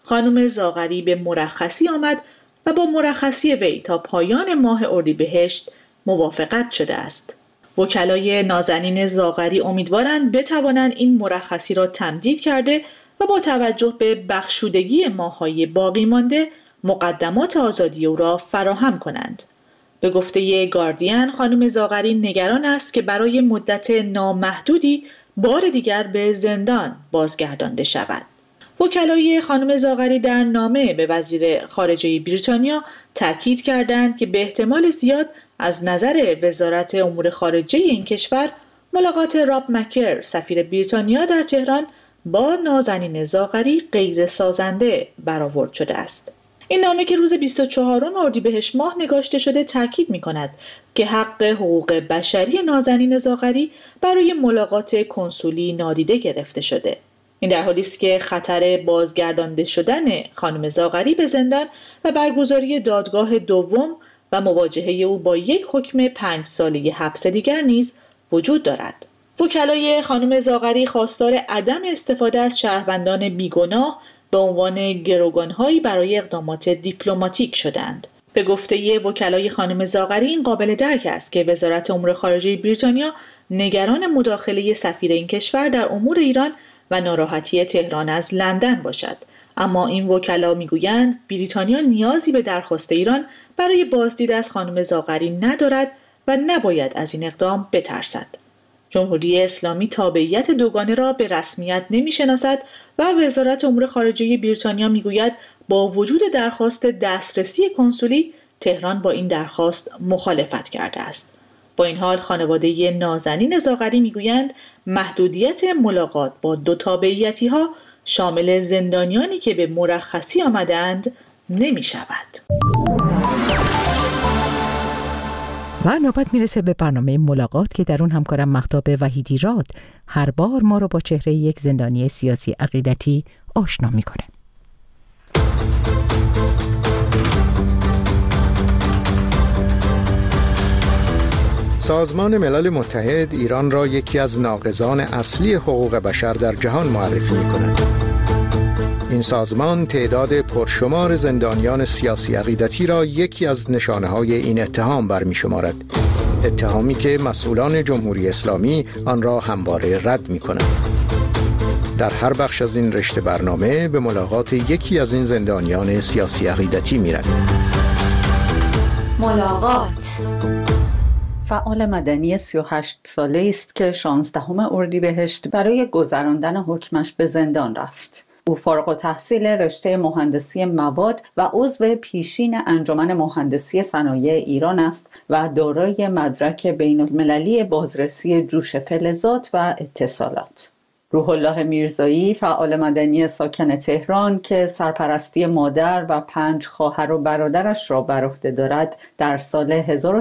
خانم زاغری به مرخصی آمد و با مرخصی وی تا پایان ماه اردیبهشت موافقت شده است. وکلای نازنین زاغری امیدوارند بتوانند این مرخصی را تمدید کرده و با توجه به بخشودگی ماه‌های باقی مانده مقدمات آزادی او را فراهم کنند. به گفته گاردین، خانم زاغری نگران است که برای مدت نامحدودی بار دیگر به زندان بازگردانده شود. وکلای خانم زاغری در نامه به وزیر خارجه بریتانیا تاکید کردند که به احتمال زیاد از نظر وزارت امور خارجه این کشور ملاقات راب مکر سفیر بریتانیا در تهران با نازنین زاغری غیر سازنده برآورد شده است. این نامه که روز 24 اردیبهشت ماه نگاشته شده تاکید می‌کند که حق حقوق بشری نازنین زاغری برای ملاقات کنسولی نادیده گرفته شده. این در حالی است که خطر بازگردانده شدن خانم زاغری به زندان و برگزاری دادگاه دوم و مواجهه او با یک حکم 5 ساله حبس دیگر نیز وجود دارد. وکلای خانم زاغری خواستار عدم استفاده از شهروندان بیگناه به عنوان گروگان‌هایی برای اقدامات دیپلماتیک شدند. به گفته وکلای خانم زاغری این قابل درک است که وزارت امور خارجه بریتانیا نگران مداخله سفیر این کشور در امور ایران و ناراحتی تهران از لندن باشد. اما این وکلا میگویند بریتانیا نیازی به درخواست ایران برای بازدید از خانم زاغری ندارد و نباید از این اقدام بترسد. جمهوری اسلامی تابعیت دوگانه را به رسمیت نمی‌شناسد و وزارت امور خارجه بریتانیا میگوید با وجود درخواست دسترسی کنسولی تهران با این درخواست مخالفت کرده است. با این حال خانواده نازنین زاغری میگویند محدودیت ملاقات با دو تابعیتی‌ها شامل زندانیانی که به مرخصی آمدند نمی شود. و نوبت میرسه به برنامه ملاقات که در اون همکارم مهتاب وحیدی راد هر بار ما رو با چهره یک زندانی سیاسی عقیدتی آشنا میکنه. سازمان ملل متحد ایران را یکی از ناقضان اصلی حقوق بشر در جهان معرفی می‌کند. این سازمان تعداد پرشمار زندانیان سیاسی عقیدتی را یکی از نشانه‌های این اتهام برمی‌شمارد. اتهامی که مسئولان جمهوری اسلامی آن را همواره رد می‌کنند. در هر بخش از این رشته برنامه به ملاقات یکی از این زندانیان سیاسی عقیدتی می‌رویم. ملاقات فعال مدنی 38 ساله است که 16 اردیبهشت برای گذراندن حکمش به زندان رفت. او فارغ التحصیل رشته مهندسی مواد و عضو پیشین انجمن مهندسی صنایع ایران است و دارای مدرک بین المللی بازرسی جوش فلزات و اتصالات. روح الله میرزایی فعال مدنی ساکن تهران که سرپرستی مادر و 5 خواهر و برادرش را بر عهده دارد در سال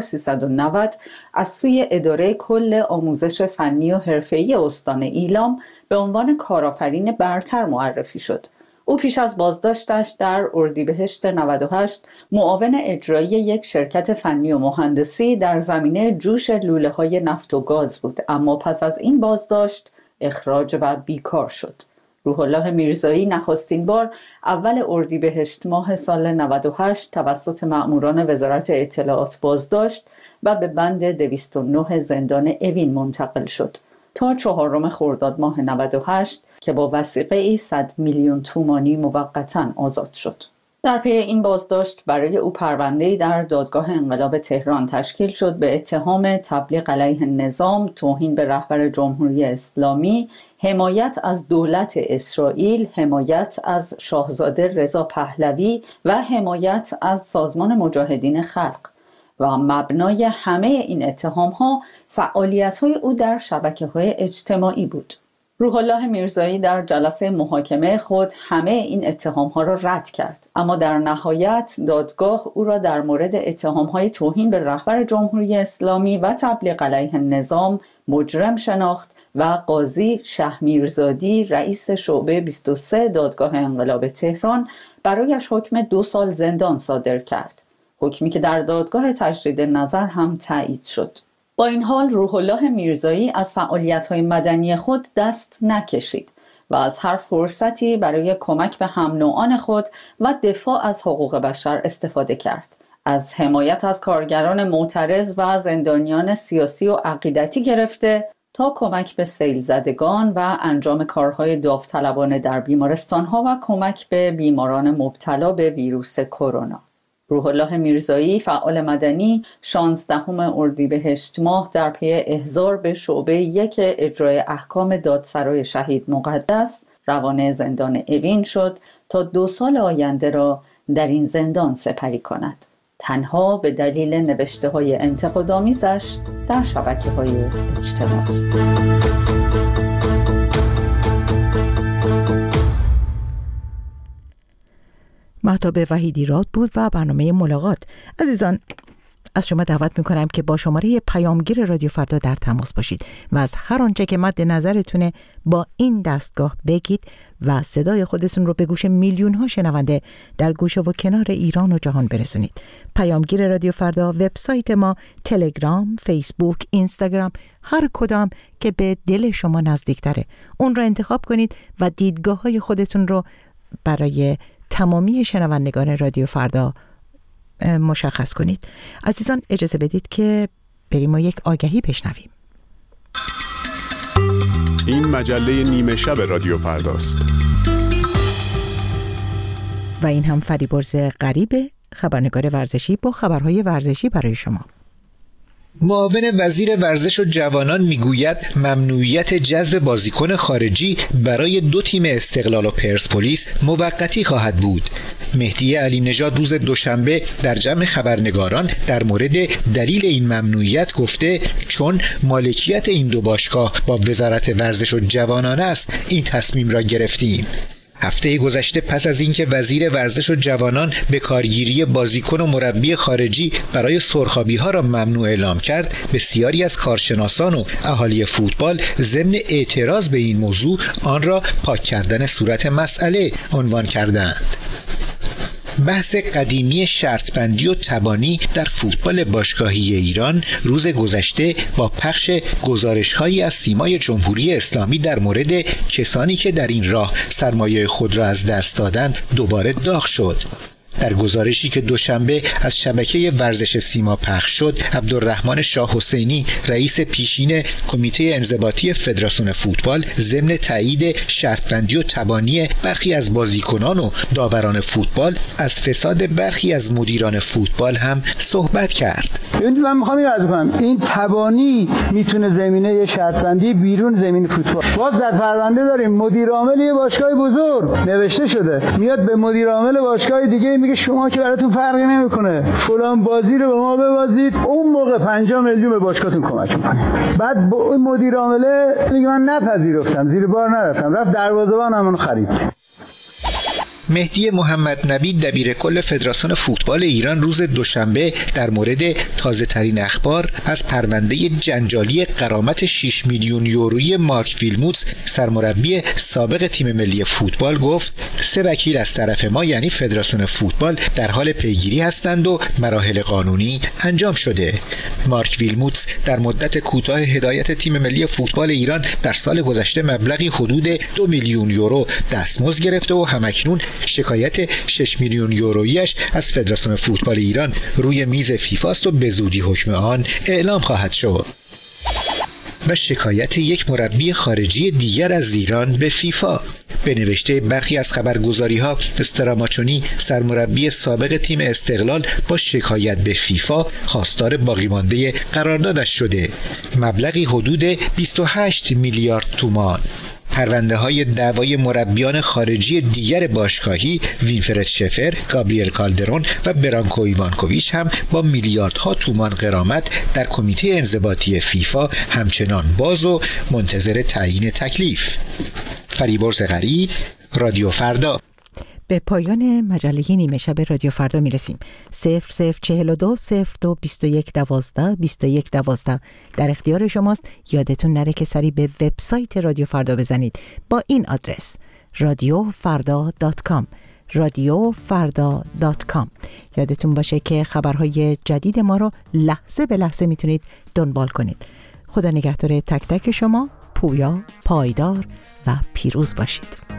1390 از سوی اداره کل آموزش فنی و حرفه‌ای استان ایلام به عنوان کارآفرین برتر معرفی شد. او پیش از بازداشتش در اردیبهشت 98 معاون اجرایی یک شرکت فنی و مهندسی در زمینه جوش لوله‌های نفت و گاز بود، اما پس از این بازداشت اخراج و بیکار شد. روح الله میرزایی نخستین بار اول اردیبهشت ماه سال 98 توسط مأموران وزارت اطلاعات بازداشت و به بند 209 زندان اوین منتقل شد تا 4 خرداد ماه 98 که با وثیقه‌ای 100 میلیون تومانی موقتاً آزاد شد. در پی این بازداشت برای او پرونده‌ای در دادگاه انقلاب تهران تشکیل شد به اتهام تبلیغ علیه نظام، توهین به رهبر جمهوری اسلامی، حمایت از دولت اسرائیل، حمایت از شاهزاده رضا پهلوی و حمایت از سازمان مجاهدین خلق. و مبنای همه این اتهام‌ها فعالیت‌های او در شبکه‌های اجتماعی بود. روح الله میرزایی در جلسه محاکمه خود همه این اتهام‌ها را رد کرد، اما در نهایت دادگاه او را در مورد اتهام‌های توهین به رهبر جمهوری اسلامی و تبلیغ علیه نظام مجرم شناخت و قاضی شهمیرزادی رئیس شعبه 23 دادگاه انقلاب تهران برایش حکم 2 سال زندان صادر کرد، حکمی که در دادگاه تجدید نظر هم تایید شد. با این حال روح الله میرزایی از فعالیت‌های مدنی خود دست نکشید و از هر فرصتی برای کمک به هم نوعان خود و دفاع از حقوق بشر استفاده کرد. از حمایت از کارگران معترض و زندانیان سیاسی و عقیدتی گرفته تا کمک به سیل زدگان و انجام کارهای داوطلبانه در بیمارستان‌ها و کمک به بیماران مبتلا به ویروس کرونا. روح الله میرزایی، فعال مدنی، 16 اردیبهشت ماه در پی احضار به شعبه 1 اجرای احکام دادسرای شهید مقدس روانه زندان اوین شد تا 2 سال آینده را در این زندان سپری کند، تنها به دلیل نوشته‌های انتقادآمیزش در شبکه‌های اجتماعی. مهتاب وحیدی راد بود و برنامه ملاقات. عزیزان، از شما دعوت میکنم که با شماره پیامگیر رادیو فردا در تماس باشید و از هر آنچه که مد نظرتونه با این دستگاه بگید و صدای خودتون رو به گوش میلیون ها شنونده در گوشه و کنار ایران و جهان برسونید. پیامگیر رادیو فردا، وبسایت ما، تلگرام، فیسبوک، اینستاگرام، هر کدام که به دل شما نزدیکتره اون رو انتخاب کنید و دیدگاه های خودتون رو برای تمامی شنوندگان رادیو فردا مشخص کنید. عزیزان اجازه بدید که بریم و یک آگهی بشنویم. این مجله نیمه شب رادیو فرداست و این هم فریبرز غریبه، خبرنگار ورزشی با خبرهای ورزشی برای شما. معاون وزیر ورزش و جوانان میگوید ممنوعیت جذب بازیکن خارجی برای 2 تیم استقلال و پرسپولیس موقتی خواهد بود. مهدی علی نژاد روز دوشنبه در جمع خبرنگاران در مورد دلیل این ممنوعیت گفته چون مالکیت این 2 باشگاه با وزارت ورزش و جوانان است این تصمیم را گرفتیم. هفته گذشته پس از اینکه وزیر ورزش و جوانان به کارگیری بازیکن و مربی خارجی برای سرخابی‌ها را ممنوع اعلام کرد، بسیاری از کارشناسان و اهالی فوتبال ضمن اعتراض به این موضوع آن را پاک کردن صورت مسئله عنوان کردند. بحث قدیمی شرطبندی و تبانی در فوتبال باشگاهی ایران روز گذشته با پخش گزارش‌هایی از سیمای جمهوری اسلامی در مورد کسانی که در این راه سرمایه خود را از دست دادند دوباره داغ شد. در گزارشی که دوشنبه از شبکه ورزش سیما پخش شد، عبدالرحمن شاه حسینی، رئیس پیشین کمیته انضباطی فدراسیون فوتبال، ضمن تایید شرطبندی و تبانی برخی از بازیکنان و داوران فوتبال از فساد برخی از مدیران فوتبال هم صحبت کرد. من میخوام این عرض کنم، این تبانی میتونه زمینه شرطبندی بیرون زمین فوتبال. باز در پرونده داریم مدیر عامل یه باشگاه بزرگ نوشته شده، میاد به مدیر عامل باشگاه دیگه میگه شما که براتون فرقی نمیکنه فلان بازی رو به ما ببازید، اون موقع 5 میلیون به باشگاهتون کمک میکنه. بعد با اون مدیر عامله میگه من نپذیرفتم، زیر بار نرفتم، رفت دروازه‌بان همون خرید. مهدی محمد نبی دبیر کل فدراسیون فوتبال ایران روز دوشنبه در مورد تازه ترین اخبار از پرونده جنجالی غرامت 6 میلیون یورویی مارک ویلموتس سرمربی سابق تیم ملی فوتبال گفت 3 وکیل از طرف ما یعنی فدراسیون فوتبال در حال پیگیری هستند و مراحل قانونی انجام شده. مارک ویلموتس در مدت کوتاه هدایت تیم ملی فوتبال ایران در سال گذشته مبلغی حدود 2 میلیون یورو دستمزد گرفته و همکنون شکایت 6 میلیون یوروییش از فدراسیون فوتبال ایران روی میز فیفا است و به زودی حکم آن اعلام خواهد شد. و شکایت یک مربی خارجی دیگر از ایران به فیفا. به نوشته برخی از خبرگزاری‌ها، استراماچونی سرمربی سابق تیم استقلال با شکایت به فیفا خواستار باقیمانده قراردادش شده. مبلغی حدود 28 میلیارد تومان. پرونده‌های دعوای مربیان خارجی دیگر باشگاهی وینفرد شفر، گابریل کالدرون و برانکو ایوانکوویچ هم با میلیاردها تومان غرامت در کمیته انضباطی فیفا همچنان باز و منتظر تعیین تکلیف. فریبرز غریب، رادیو فردا. به پایان مجله نیمه شب رادیو فردا میرسیم. 0042 02 21 12 21 12 در اختیار شماست. یادتون نره که سری به وبسایت رادیو فردا بزنید با این آدرس radiofarda.com radiofarda.com. یادتون باشه که خبرهای جدید ما رو لحظه به لحظه میتونید دنبال کنید. خدا نگهدار تک تک شما. پویا، پایدار و پیروز باشید.